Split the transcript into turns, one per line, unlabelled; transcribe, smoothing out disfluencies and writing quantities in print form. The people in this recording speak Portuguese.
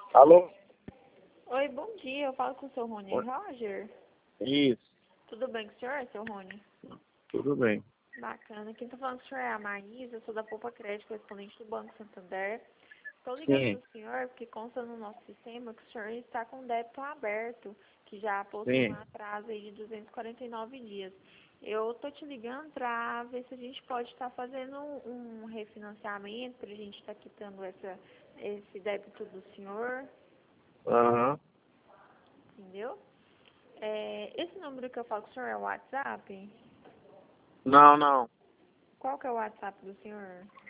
Alô?
Oi, bom dia. Eu falo com o seu Rony
Oi.
Roger.
Isso,
Tudo bem com o senhor, seu Rony?
tudo bem.
Bacana. Quem tá falando com o senhor é a Maísa. Eu sou da Poupa Crédito, correspondente do Banco Santander. Estou ligando
Sim,
para o senhor porque consta no nosso sistema que o senhor está com débito aberto, que já possui um
sim.
atraso aí de 249 dias. Eu tô te ligando para ver se a gente pode estar fazendo um refinanciamento, para a gente estar quitando esse débito do senhor,
Aham.
entendeu? Esse número que eu falo com o senhor é o WhatsApp?
Não, não.
Qual que é o WhatsApp do senhor?